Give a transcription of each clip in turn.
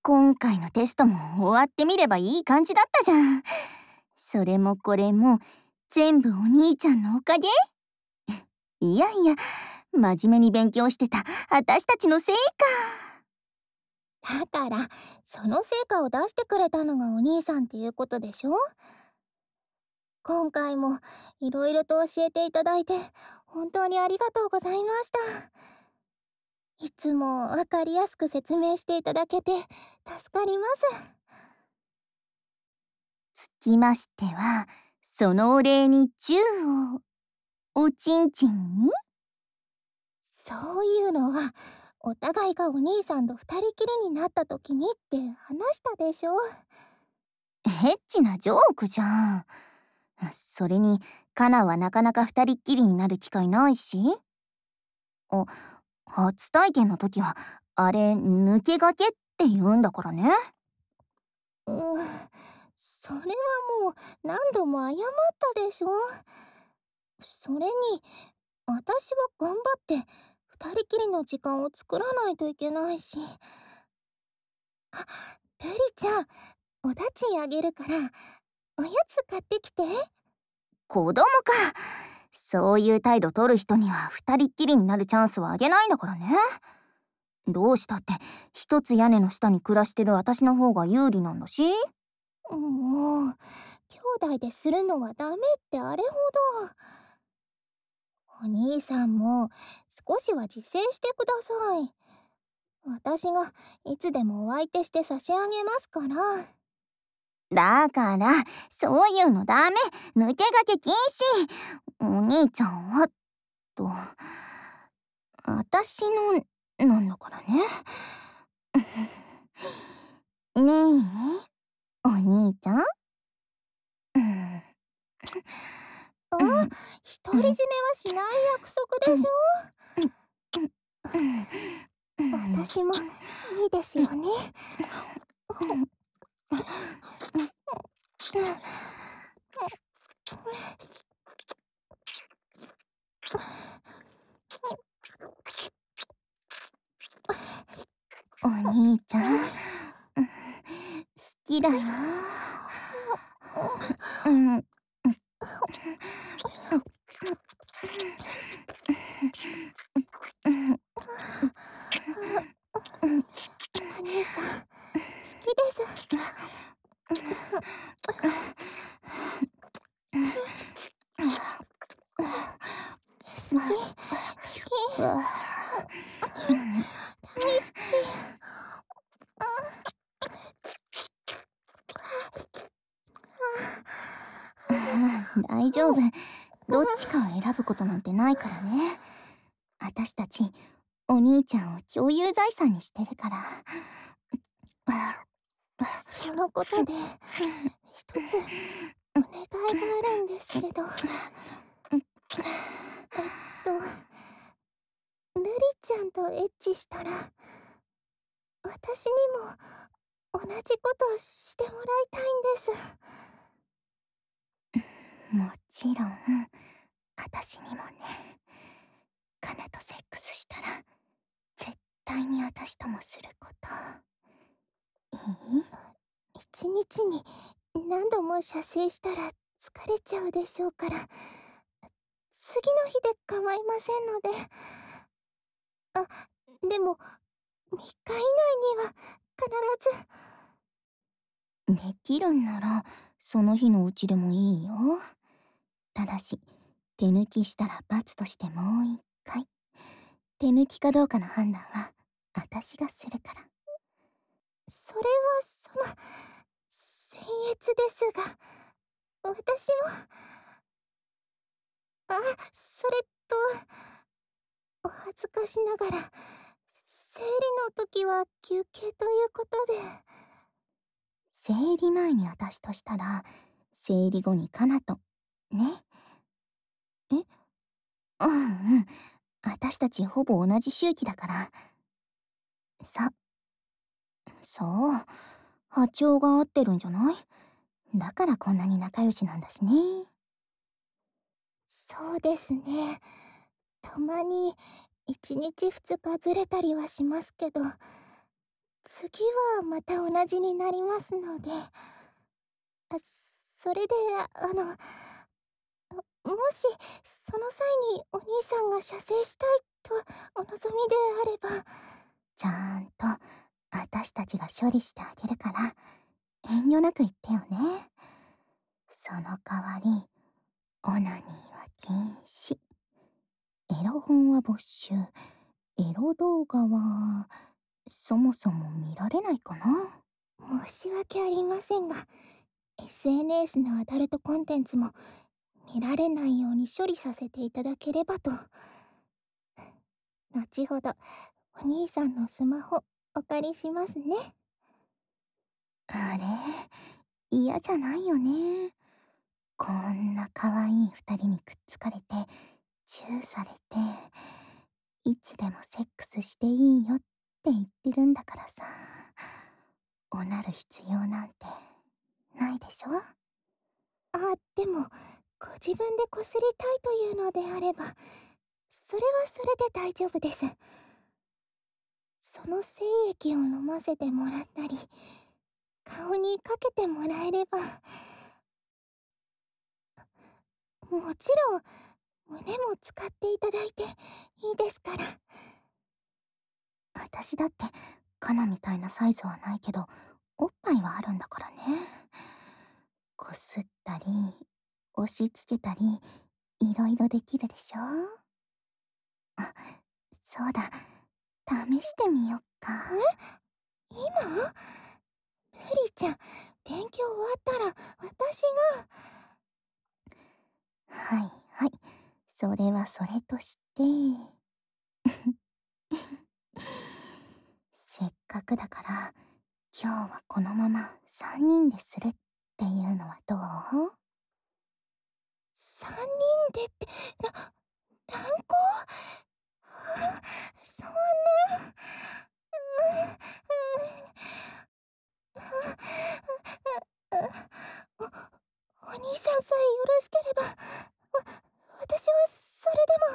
今回のテストも終わってみればいい感じだったじゃん。それもこれも全部お兄ちゃんのおかげ？いやいや、真面目に勉強してた私たちのせいだから、その成果を出してくれたのがお兄さんっていうことでしょ。今回もいろいろと教えていただいて本当にありがとうございました。いつもわかりやすく説明していただけて助かります。 つきましては、そのお礼にチューを。おちんちんに？ そういうのはお互いがお兄さんと二人きりになった時にって話したでしょ。 エッチなジョークじゃん。それに、カナはなかなか二人っきりになる機会ないし。あ、初体験の時は、あれ、抜け駆けって言うんだからね。 それはもう何度も謝ったでしょ。それに私は頑張って二人きりの時間を作らないといけないし。あ、ルリちゃん、おだちんあげるからおやつ買ってきて。 子供か。そういう態度取る人には二人っきりになるチャンスはあげないんだからね。どうしたって一つ屋根の下に暮らしてる私の方が有利なんだし。 もう兄弟でするのはダメってあれほど。お兄さんも少しは自制してください。私がいつでもお相手して差し上げますから。 だからそういうのダメ。抜け駆け禁止。お兄ちゃんはと私のなんだからね。ねえお兄ちゃん。 あ、独り占めはしない約束でしょ。私もいいですよね。 お兄ちゃん、好きだよ。うん。 お兄さん、好きです。好き、好き、大好き。 大丈夫。どっちかを選ぶことなんてないからね。私たち、お兄ちゃんを共有財産にしてるから。 そのことで一つお願いがあるんですけど。ルリちゃんとエッチしたら私にも同じことをしてもらいたいんです。 もちろん、私にもね。カナとセックスしたら、絶対に私ともすること。いい？ 一日に何度も射精したら疲れちゃうでしょうから、次の日で構いませんので。あ、でも3日以内には必できるんなら、その日のうちでもいいよ。ただし、手抜きしたら罰としてもう一回。手抜きかどうかの判断は、私がするから。 ず。それは僭越ですが、私も。あ、それと、お恥ずかしながら生理の時は休憩ということで。 生理前に私としたら、生理後にカナと、ね。え？うんうん。私たちほぼ同じ周期だから。そう。波長が合ってるんじゃない？だからこんなに仲良しなんだしね。 そうですね。たまに1日2日ずれたりはしますけど、 次はまた同じになりますので、それで、もし、その際にお兄さんが射精したいとお望みであれば、 ちゃんと私たちが処理してあげるから、遠慮なく言ってよね。その代わり、オナニーは禁止。エロ本は没収。エロ動画は、そもそも見られないかな。 申し訳ありませんが、SNS のアダルトコンテンツも見られないように処理させていただければと。後ほど、お兄さんのスマホお借りしますね。 あれ、嫌じゃないよね。こんな可愛い二人にくっつかれて、チューされて、いつでもセックスしていいよって言ってるんだからさ。おなる必要なんてないでしょ？ でも、ご自分でこすりたいというのであれば、それはそれで大丈夫です。その精液を飲ませてもらったり、顔にかけてもらえれば、もちろん、胸も使っていただいていいですから。 私だって、カナみたいなサイズはないけど、おっぱいはあるんだからね。こすったり、押し付けたり、いろいろできるでしょ？あ、そうだ。試してみよっか。 今？ルリちゃん、勉強終わったら私が。 はいはい。それはそれとして。せっかくだから、今日はこのまま3人でするっていうのはどう？ 3人でって、乱行？そんな。お、お兄さんさえよろしければ、私はそれ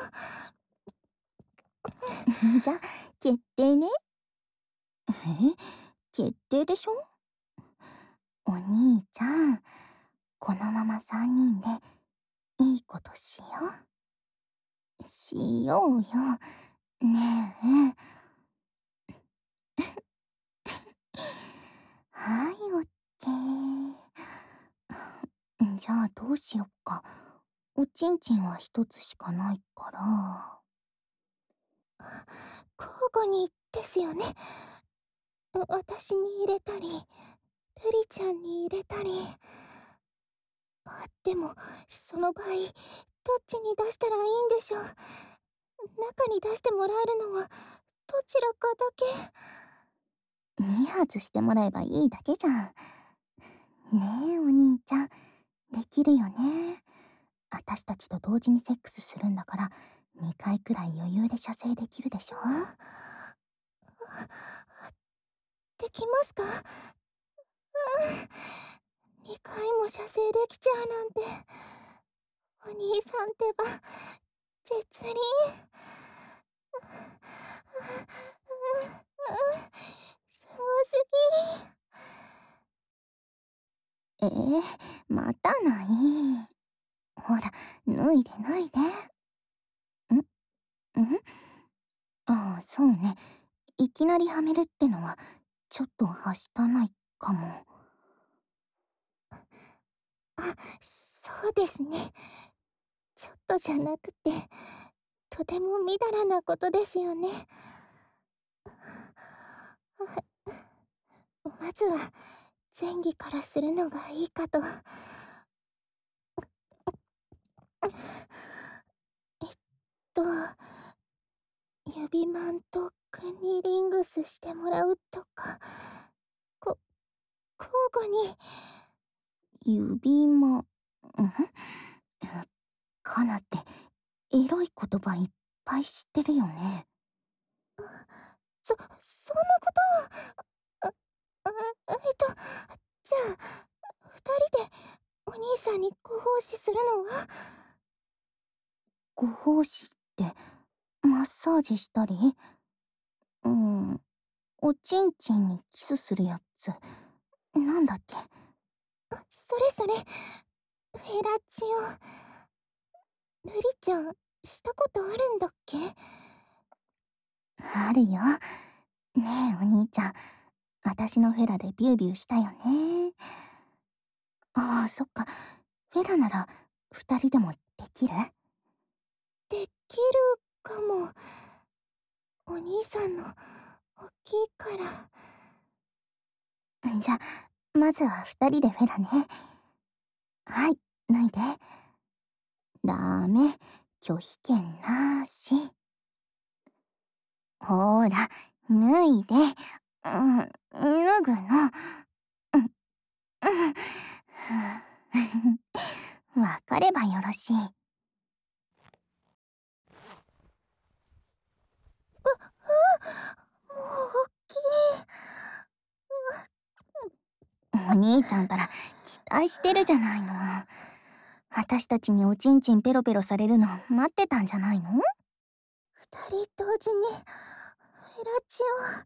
でも。 じゃあ、決定ね。え、決定でしょ？お兄ちゃん、このまま3人でいいことしよう。しようよ。ねえ。はい、オッケー。じゃあどうしよっか。おちんちんは一つしかないから。 交互にですよね。私に入れたり、ルリちゃんに入れたり。でも、その場合、どっちに出したらいいんでしょう。中に出してもらえるのは、どちらかだけ。 2発してもらえばいいだけじゃん。ねえ、お兄ちゃん。できるよね。私たちと同時にセックスするんだから、2回くらい余裕で射精できるでしょ？ できますか？2回も射精できちゃうなんて。お兄さんってば、絶倫。すごすまたない。ほら、脱いで脱いで。んああ、そうね。いきなりはめるってのは、ちょっとはしたないかも。 そうですね。ちょっとじゃなくて、とてもみだらなことですよね。まずは、前儀からするのがいいかと。えっと、指マンとクニリングスしてもらうとか、こ、交互に。 指間、かなって、エロい言葉いっぱい知ってるよね。 そんなことを。じゃあ、二人でお兄さんにご奉仕するのは？ ご奉仕って、マッサージしたり？うん、 おちんちんにキスするやつ、なんだっけ？ それそれ、フェラチオ。瑠璃ちゃん、したことあるんだっけ？ あるよ。ねえお兄ちゃん、私のフェラでビュービューしたよね。ああ、そっか。フェラなら二人でもできる？ できるかも。お兄さんの大きいから。 じゃあ、まずは二人でフェラね。はい、脱いで。ダメ、拒否権なし。ほーら、脱いで。脱ぐの。うん、うん。わかればよろしい。 もう大きい。 お兄ちゃんたら期待してるじゃないの。私たちにおちんちんペロペロされるの待ってたんじゃないの？ 二人同時にフェラチ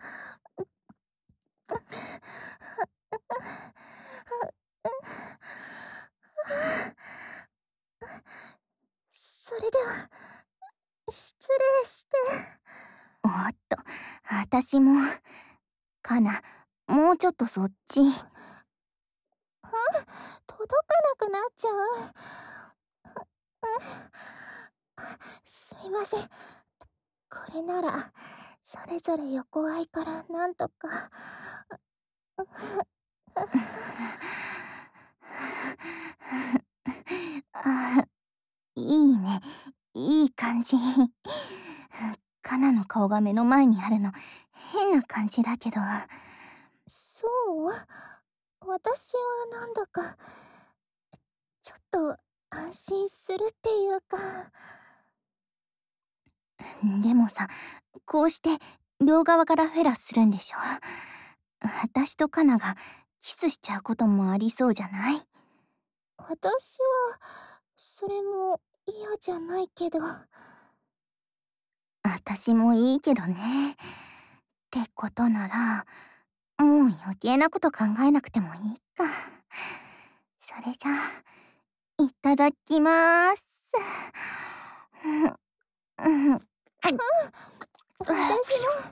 オ。それでは失礼して。 おっと、私も。かな、もうちょっとそっち。 届かなくなっちゃう。すみません。これならそれぞれ横合いからなんとか。 あ、いいね。いい感じ。カナの顔が目の前にあるの変な感じだけど。 そう？私はなんだかちょっと安心するっていうか。 でもさ、こうして両側からフェラするんでしょ？私とカナがキスしちゃうこともありそうじゃない？ 私はそれも嫌じゃないけど。 私もいいけどね。ってことなら、もう余計なこと考えなくてもいいか。それじゃあ、いただきまーす。 私も。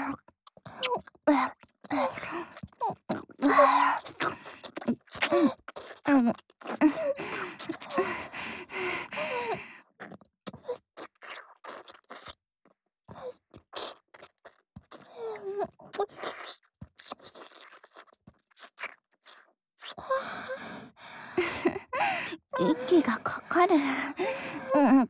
息がかかる。うん。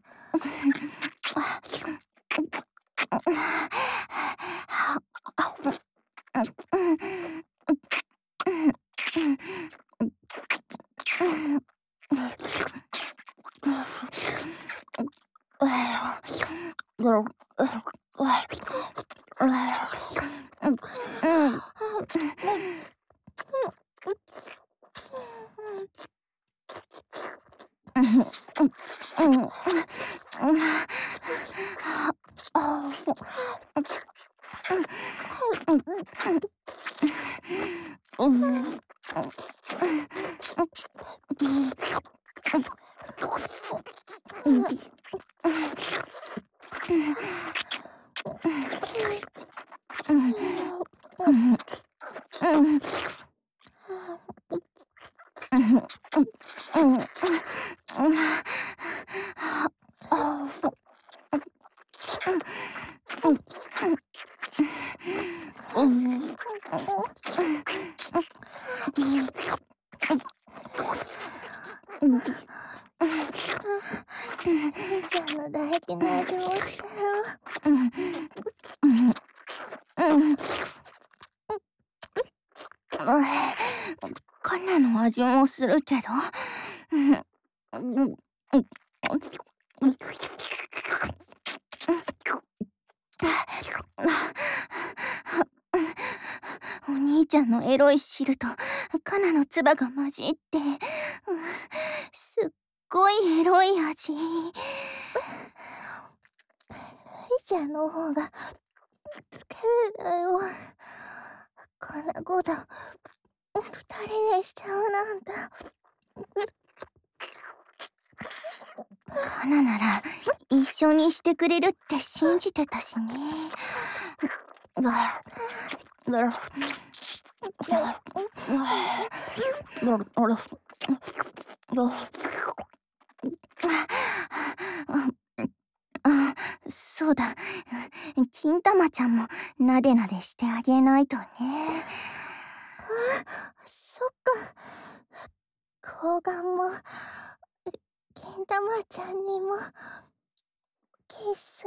ルちゃんの唾液の味もしてる。 カナの味もするけど。お兄ちゃんのエロい汁とカナの唾が混じって、すっごいエロい味。 ルリちゃんの方がつけるだよ。 なこと二人でしちゃうなんて。 カナなら一緒にしてくれるって信じてたしね。あ、そうだ。金玉ちゃんもなでなでしてあげないとね。 そっか。睾丸も金玉ちゃんにもキス。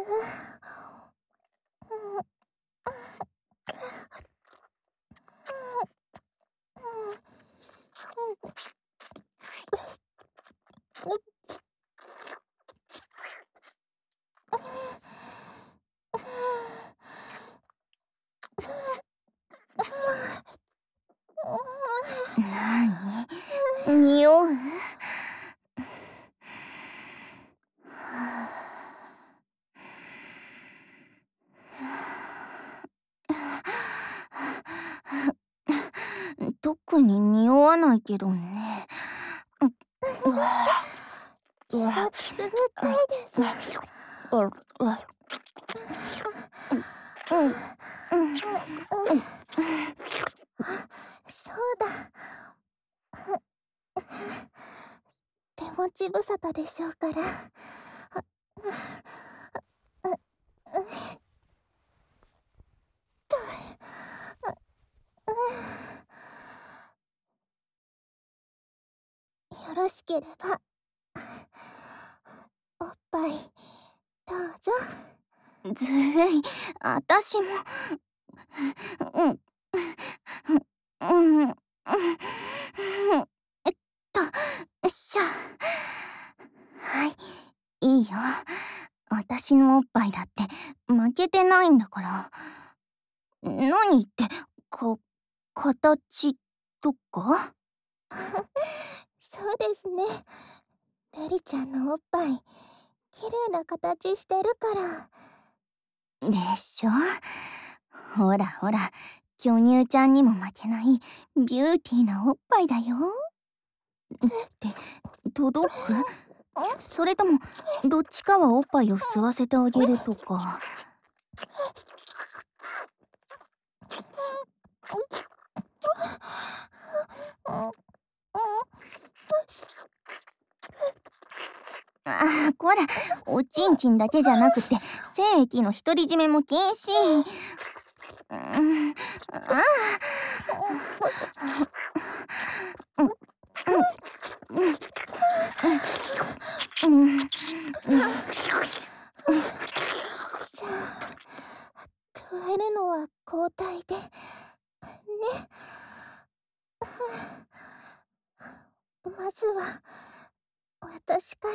なに？匂う？特に匂わないけどね。 気がくすぐったいです。そうだ。手持ち無沙汰でしょうから。よろしければおっぱいどうぞ。 ずるい。あたしも。しゃ。はい、いいよ。私のおっぱいだって負けてないんだから。何って、形とか？ そうですね。ルリちゃんのおっぱい綺麗な形してるから。 でしょ？ほらほら、巨乳ちゃんにも負けないビューティーなおっぱいだよ。って届く？それともどっちかはおっぱいを吸わせてあげるとか。こら、おちんちんだけじゃなくて精液の独り占めも禁止。 じゃあ加えるのは交代でね。まずは私から。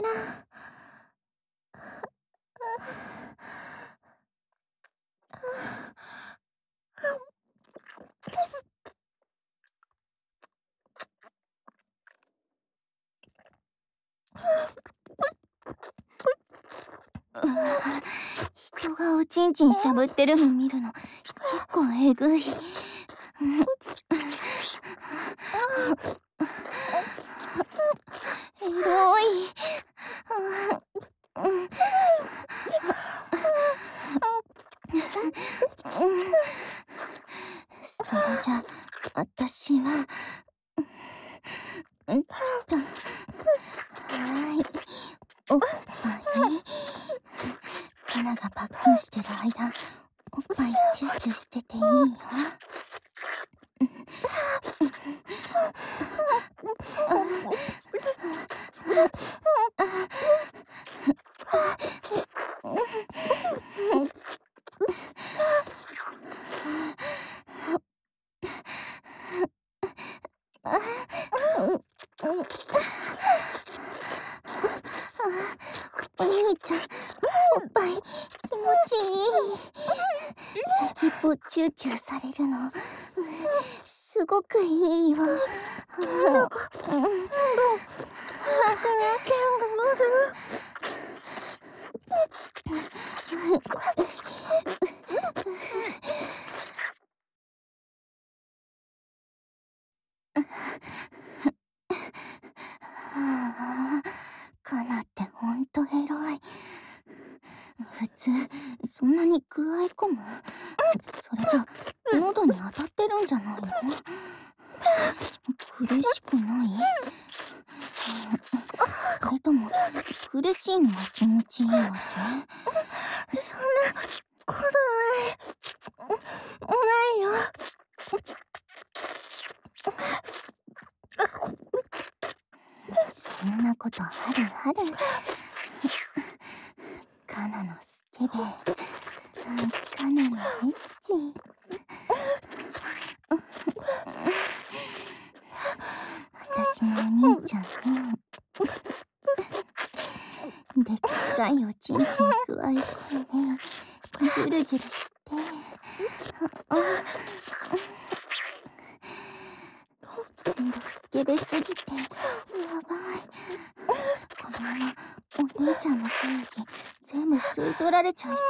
人がおちんちんしゃぶってるの見るの結構えぐい。エロい。それじゃ私ははい、おっぱい。カナがパックンしてる間おっぱいチューチューしてていいよ。お兄ちゃん、おっぱい気持ちいい。先っぽチューチューされるのすごくいいわ。 そんなにくわえ込む？それじゃ喉に当たってるんじゃないの？苦しくない？それとも苦しいのが気持ちいいわけ？ そんなことないよ。 そんなことあるある。カナのスケベ、カナのエッチ。私のお兄ちゃんのでっかいおちんちんくわえ込んでジュルジュルして、スケベすぎてやばい。このままお兄ちゃんの精液全部吸い取られちゃいそう。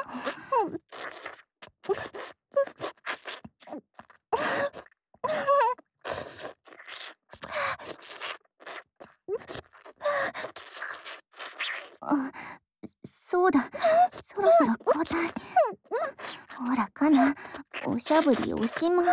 あ、そうだ、そろそろ交代。ほらカナ、おしゃぶりおしまい。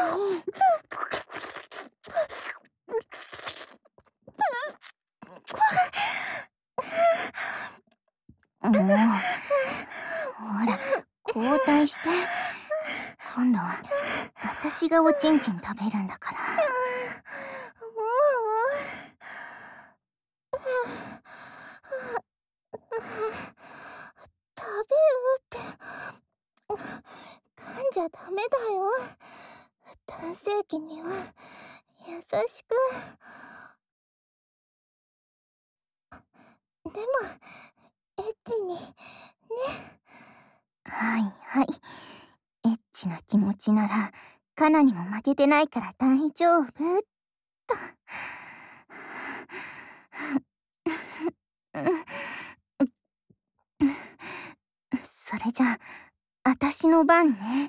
もうほら交代して。今度は私がおちんちん食べるんだから。 食べるって噛んじゃダメだよ。男性器には優しく。でもエッチにね。 はいはい、エッチな気持ちならカナにも負けてないから大丈夫っと。それじゃあ私の番ね。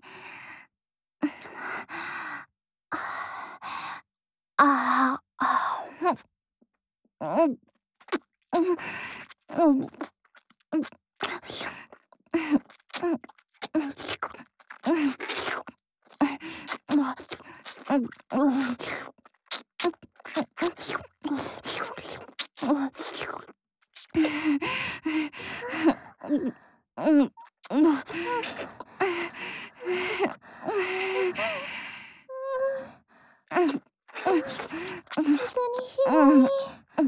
ああ、うん、 本当にひどい。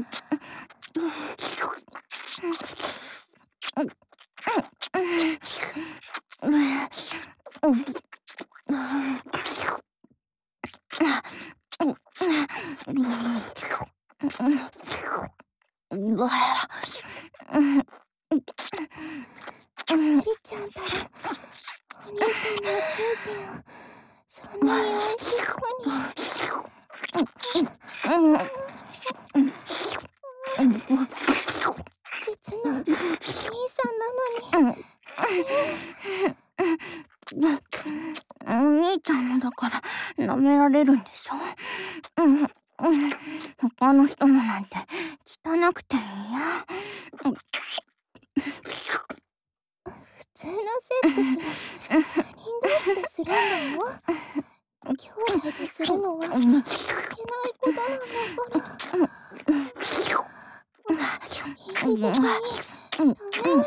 りちゃんたらお兄さんのおちんちんをそんなに美味しそうに。実のお兄さんなのに。 お兄ちゃんもだから舐められるんでしょ。他の人のなんて汚くて嫌。 普通のセックスは他人同士でするんだよ。兄弟でするのはいけないことなんだから。倫理的にダメ。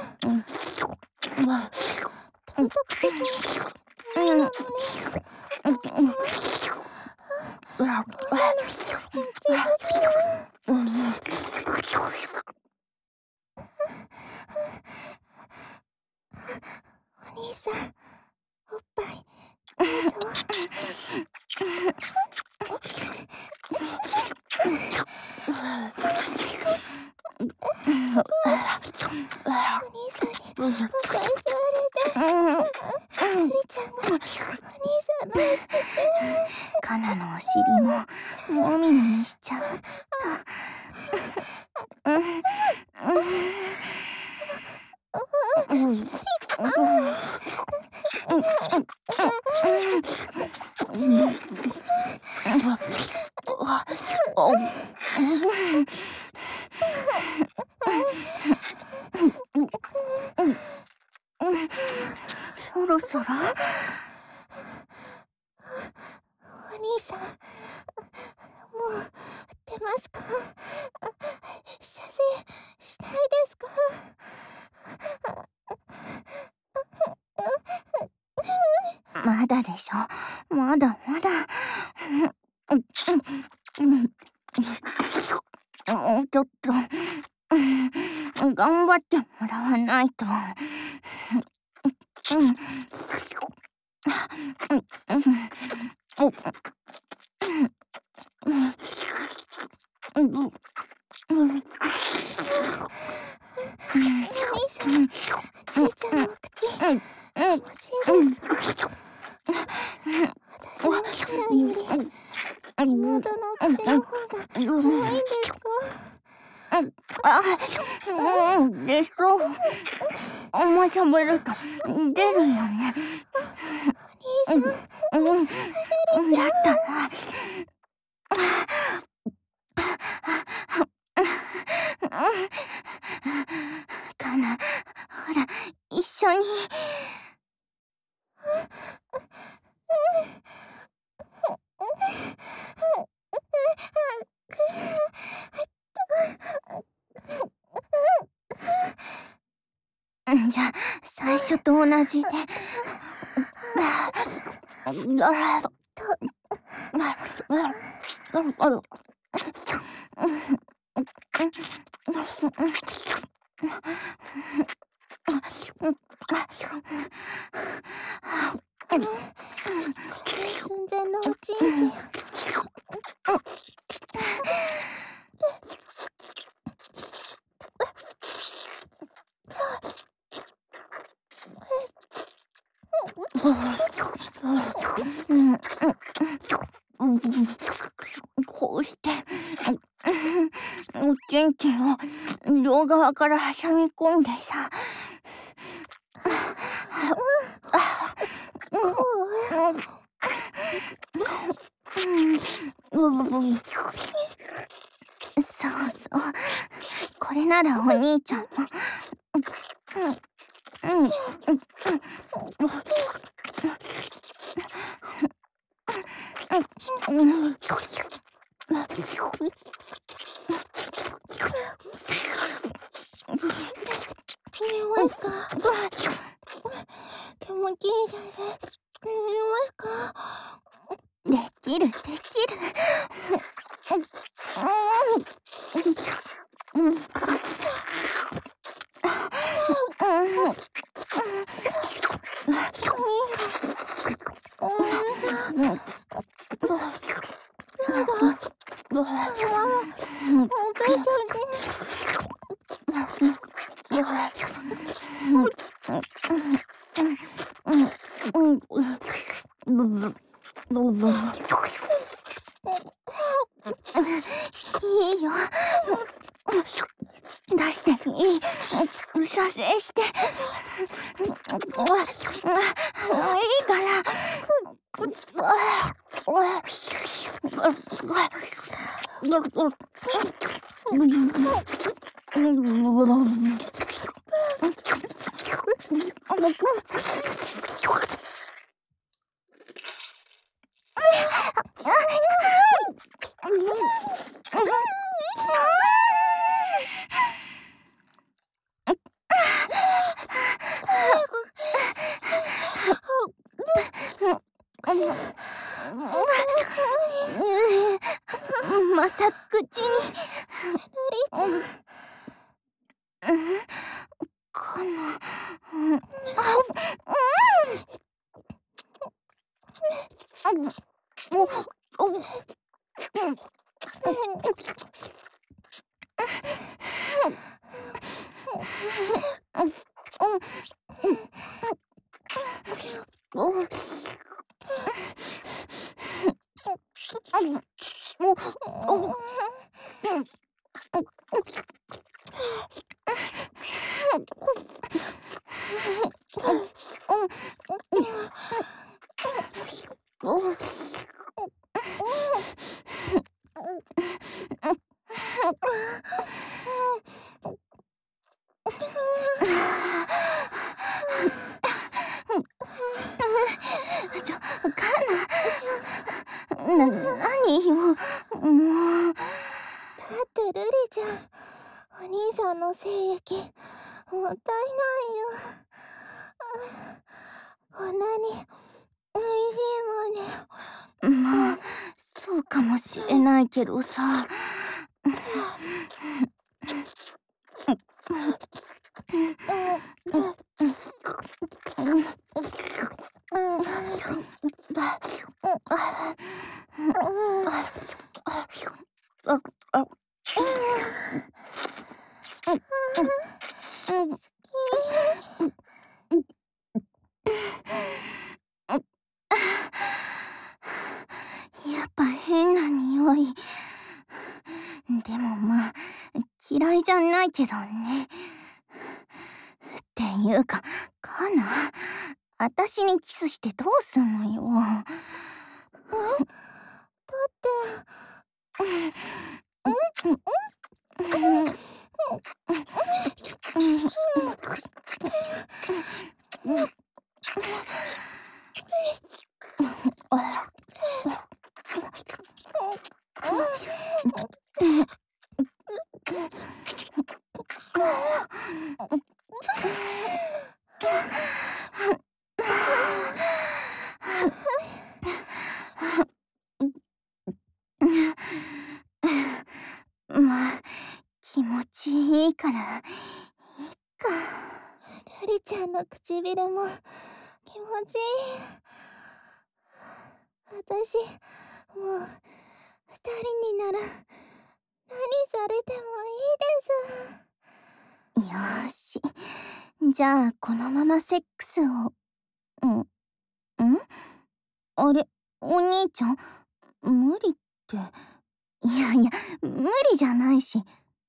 道徳的にダメなのに。こんなのお兄さん、おっぱいどうぞ。お兄さんにおっぱい触れて。りちゃんがお兄さんのやつ。 カナのお尻ももみもみしちゃったもう出ますか？射精しないですか？ まだでしょ。まだまだ。もうちょっと、頑張ってもらわないと。 お兄さん、じいちゃんのお口、気持ちいいですか？私のサラより妹のお口の方が可愛いんですか？ 出そう。あんま喋ると出るよね。 お兄さん、 だったら。かな、ほら、一緒に。じゃあ、最初と同じで。 寸前のおちんちん。 こうして、おちんちんを両側から挟み込んでさ。そうそう。これならお兄ちゃんも。 見えますか？気持ちいい先生。見えますか？ できるできる。いいよ。出していい。射精して。いいから。また口に。かな。 何よ、もう。 だって瑠璃ちゃん、お兄さんの精液もったいないよ。こんなにおいしいもんね。 まあ、そうかもしれないけどさ。やっぱ変な匂い。でもまあ、嫌いじゃないけどね。っていうか、カナ、私にキスしてどうすんのよ。 だってまあ、気持ちいいから、いっか。 瑠璃ちゃんの唇も気持ちいい。私もう二人になら何されてもいいです。 よーし。じゃあ、このままセックスを。あれ、お兄ちゃん、無理って。いやいや、無理じゃないし。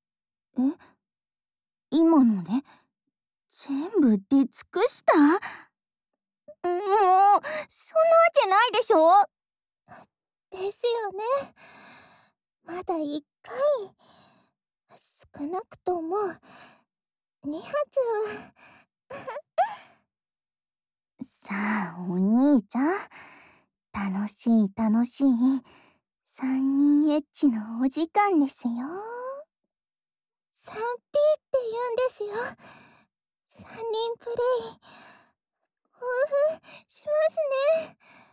今ので全部出尽くした？もう、そんなわけないでしょ。 ですよね。まだ1回、少なくとも2発は。 さあ、お兄ちゃん。楽しい楽しい。三人エッチのお時間ですよ。 3P って言うんですよ。3人プレイ。興奮しますね。